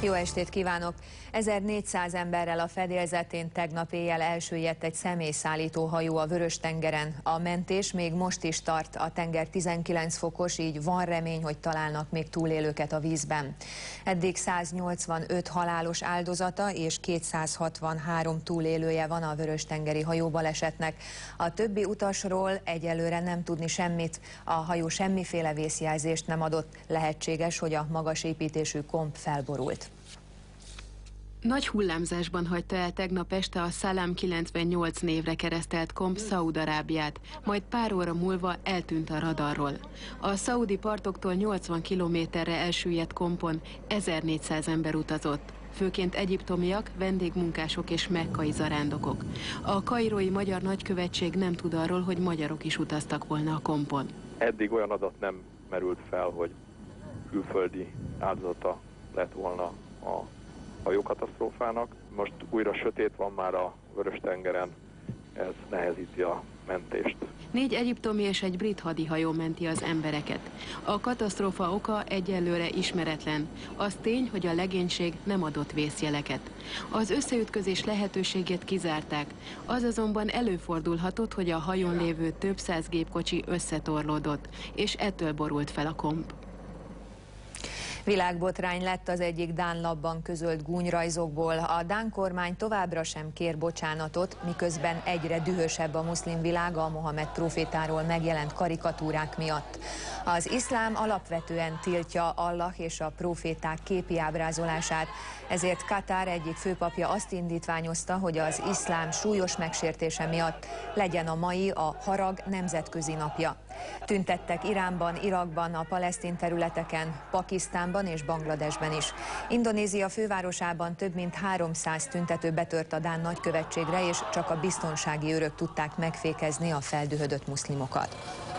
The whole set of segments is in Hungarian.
Jó estét kívánok! 1400 emberrel a fedélzetén tegnap éjjel elsüllyedt egy személyszállító hajó a Vörös-tengeren. A mentés még most is tart, a tenger 19 fokos, így van remény, hogy találnak még túlélőket a vízben. Eddig 185 halálos áldozata és 263 túlélője van a vörös-tengeri hajóbalesetnek. A többi utasról egyelőre nem tudni semmit, a hajó semmiféle vészjelzést nem adott, lehetséges, hogy a magas építésű komp felborult. Nagy hullámzásban hagyta el tegnap este a Salam 98 névre keresztelt komp Szaúd-Arábiát, majd pár óra múlva eltűnt a radarról. A szaudi partoktól 80 kilométerre elsüllyedt kompon 1400 ember utazott, főként egyiptomiak, vendégmunkások és mekkai zarándokok. A kairói magyar nagykövetség nem tud arról, hogy magyarok is utaztak volna a kompon. Eddig olyan adat nem merült fel, hogy külföldi áldozata lett volna a hajókatasztrófának. Most újra sötét van már a Vörös-tengeren, ez nehezíti a mentést. 4 egyiptomi és egy brit hadihajó menti az embereket. A katasztrófa oka egyelőre ismeretlen. Az tény, hogy a legénység nem adott vészjeleket. Az összeütközés lehetőségét kizárták. Az azonban előfordulhatott, hogy a hajón lévő több száz gépkocsi összetorlódott, és ettől borult fel a komp. Világbotrány lett az egyik dán lapban közölt gúnyrajzokból. A dán kormány továbbra sem kér bocsánatot, miközben egyre dühösebb a muszlim világ a Mohamed prófétáról megjelent karikatúrák miatt. Az iszlám alapvetően tiltja Allah és a próféták képi ábrázolását, ezért Katár egyik főpapja azt indítványozta, hogy az iszlám súlyos megsértése miatt legyen a mai a harag nemzetközi napja. Tüntettek Iránban, Irakban, a palesztin területeken, Pakisztánban és Bangladesben is. Indonézia fővárosában több mint 300 tüntető betört a dán nagykövetségre, és csak a biztonsági őrök tudták megfékezni a feldühödött muszlimokat.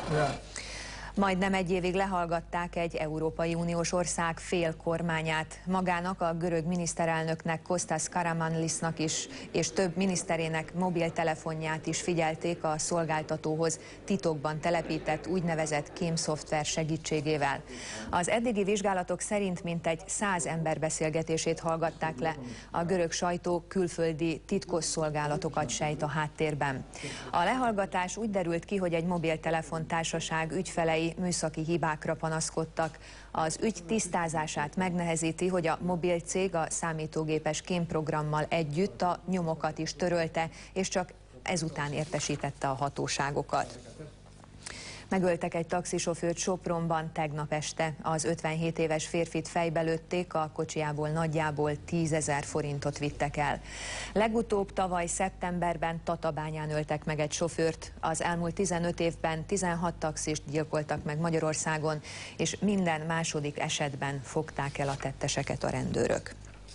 Majdnem egy évig lehallgatták egy Európai Uniós ország fél kormányát. Magának, a görög miniszterelnöknek, Kostas Karamanlisnak is, és több miniszterének mobiltelefonját is figyelték a szolgáltatóhoz titokban telepített úgynevezett kémszoftver segítségével. Az eddigi vizsgálatok szerint mintegy 100 ember beszélgetését hallgatták le. A görög sajtó külföldi titkosszolgálatokat sejt a háttérben. A lehallgatás úgy derült ki, hogy egy mobiltelefontársaság ügyfelei műszaki hibákra panaszkodtak. Az ügy tisztázását megnehezíti, hogy a mobilcég a számítógépes kémprogrammal együtt a nyomokat is törölte, és csak ezután értesítette a hatóságokat. Megöltek egy taxisofőrt Sopronban tegnap este. Az 57 éves férfit fejbe lőtték, a kocsiából nagyjából 10 000 forintot vittek el. Legutóbb tavaly szeptemberben Tatabányán öltek meg egy sofőrt. Az elmúlt 15 évben 16 taxist gyilkoltak meg Magyarországon, és minden második esetben fogták el a tetteseket a rendőrök.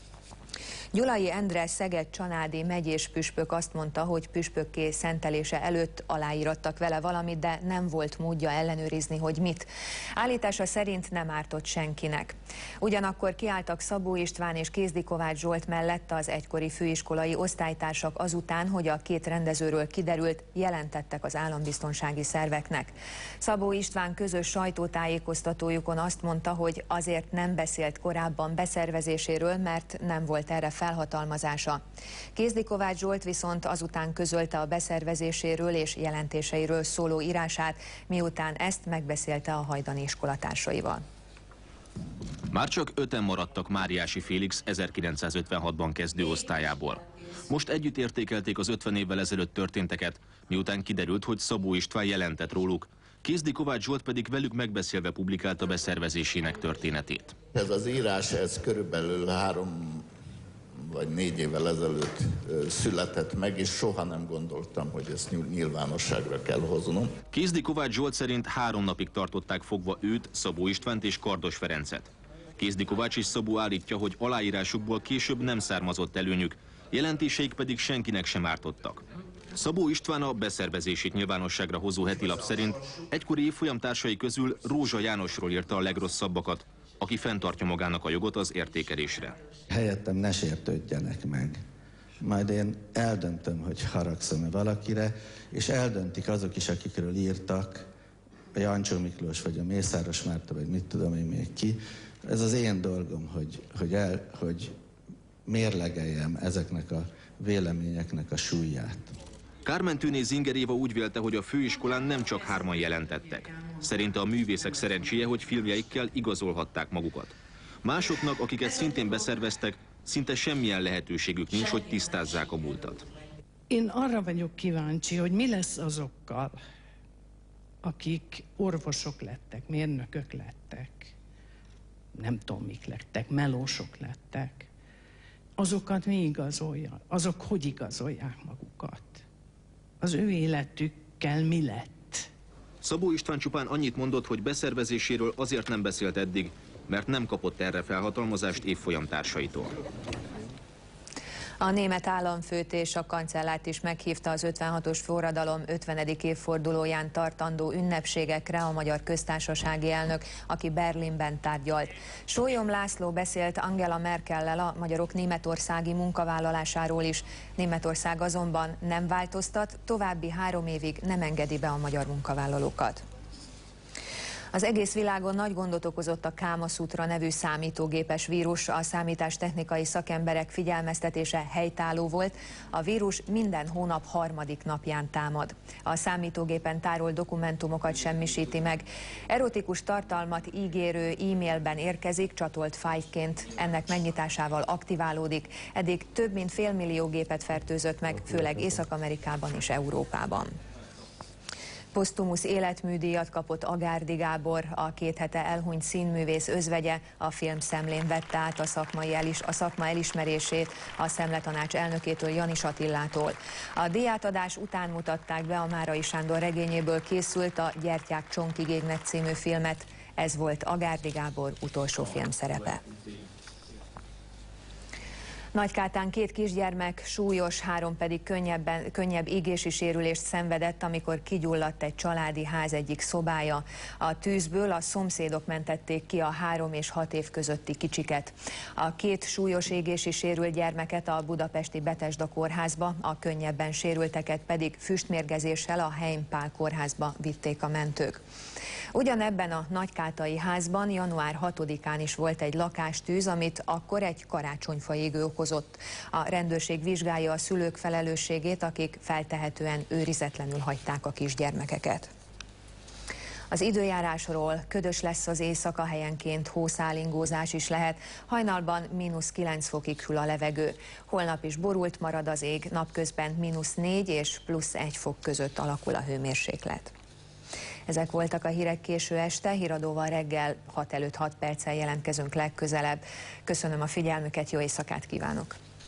Gyulai Endre Szeged-Csanádi megyés püspök azt mondta, hogy püspökké szentelése előtt aláírattak vele valamit, de nem volt módja ellenőrizni, hogy mit. Állítása szerint nem ártott senkinek. Ugyanakkor kiálltak Szabó István és Kézdi Kovács Zsolt mellett az egykori főiskolai osztálytársak azután, hogy a két rendezőről kiderült, jelentettek az állambiztonsági szerveknek. Szabó István közös sajtótájékoztatójukon azt mondta, hogy azért nem beszélt korábban beszervezéséről, mert nem volt erre felhatalmazása. Kézdi Kovács Zsolt viszont azután közölte a beszervezéséről és jelentéseiről szóló írását, miután ezt megbeszélte a hajdani iskolatársaival. Már csak 5-en maradtak Máriási Félix 1956-ban kezdő osztályából. Most együtt értékelték az 50 évvel ezelőtt történteket, miután kiderült, hogy Szabó István jelentett róluk. Kézdi Kovács Zsolt pedig velük megbeszélve publikálta beszervezésének történetét. Ez az írás, ez körülbelül 3 vagy 4 évvel ezelőtt született meg, és soha nem gondoltam, hogy ezt nyilvánosságra kell hoznom. Kézdi Kovács Zsolt szerint 3 napig tartották fogva őt, Szabó Istvánt és Kardos Ferencet. Kézdi Kovács és Szabó állítja, hogy aláírásukból később nem származott előnyük, jelentéseik pedig senkinek sem ártottak. Szabó István a beszervezését nyilvánosságra hozó hetilap szerint egykori évfolyamtársai közül Rózsa Jánosról írta a legrosszabbakat, aki fenntartja magának a jogot az értékelésre. Helyettem ne sértődjenek meg. Majd én eldöntöm, hogy haragszom-e valakire, és eldöntik azok is, akikről írtak, a Jancsó Miklós, vagy a Mészáros Márta, vagy mit tudom én még ki, Ez az én dolgom, hogy mérlegeljem ezeknek a véleményeknek a súlyát. Carmen Tűné Zingeréva úgy vélte, hogy a főiskolán nem csak 3-an jelentettek. Szerinte a művészek szerencséje, hogy filmjeikkel igazolhatták magukat. Másoknak, akiket szintén beszerveztek, szinte semmilyen lehetőségük nincs, hogy tisztázzák a múltat. Én arra vagyok kíváncsi, hogy mi lesz azokkal, akik orvosok lettek, mérnökök lettek, nem tudom mik lettek, melósok lettek. Azokat mi igazolja? Azok hogy igazolják magukat? Az ő életükkel mi lett? Szabó István csupán annyit mondott, hogy beszervezéséről azért nem beszélt eddig, mert nem kapott erre felhatalmazást évfolyamtársaitól. A német államfőt és a kancellárt is meghívta az 56-os forradalom 50. évfordulóján tartandó ünnepségekre a Magyar Köztársasági elnök, aki Berlinben tárgyalt. Sólyom László beszélt Angela Merkellel a magyarok németországi munkavállalásáról is. Németország azonban nem változtat, további 3 évig nem engedi be a magyar munkavállalókat. Az egész világon nagy gondot okozott a Kámasutra nevű számítógépes vírus. A számítástechnikai szakemberek figyelmeztetése helytálló volt. A vírus minden hónap 3. napján támad. A számítógépen tárolt dokumentumokat semmisíti meg. Erotikus tartalmat ígérő e-mailben érkezik, csatolt fájlként. Ennek megnyitásával aktiválódik. Eddig több mint fél millió gépet fertőzött meg, főleg Észak-Amerikában és Európában. Posztumusz életműdíjat kapott Agárdi Gábor, a 2 hete elhunyt színművész özvegye. A Filmszemlén vette át a szakma elismerését a Szemletanács elnökétől, Janis Attillától. A díjátadás után mutatták be a Márai Sándor regényéből készült a Gyertyák csonkig égnek című filmet. Ez volt Agárdi Gábor utolsó filmszerepe. Nagykátán 2 kisgyermek súlyos, 3 pedig könnyebb égési sérülést szenvedett, amikor kigyulladt egy családi ház egyik szobája. A tűzből a szomszédok mentették ki a 3 és 6 év közötti kicsiket. A 2 súlyos égési sérült gyermeket a budapesti Bethesda kórházba, a könnyebben sérülteket pedig füstmérgezéssel a Heimpál kórházba vitték a mentők. Ugyanebben a nagykátai házban január 6-án is volt egy lakástűz, amit akkor egy karácsonyfa égő okozott. A rendőrség vizsgálja a szülők felelősségét, akik feltehetően őrizetlenül hagyták a kisgyermekeket. Az időjárásról: ködös lesz az éjszaka, helyenként hószálingózás is lehet, hajnalban -9 fokig hűl a levegő. Holnap is borult marad az ég, napközben -4 és +1 fok között alakul a hőmérséklet. Ezek voltak a hírek késő este, híradóval reggel 6 előtt 6 perccel jelentkezünk legközelebb. Köszönöm a figyelmüket, jó éjszakát kívánok!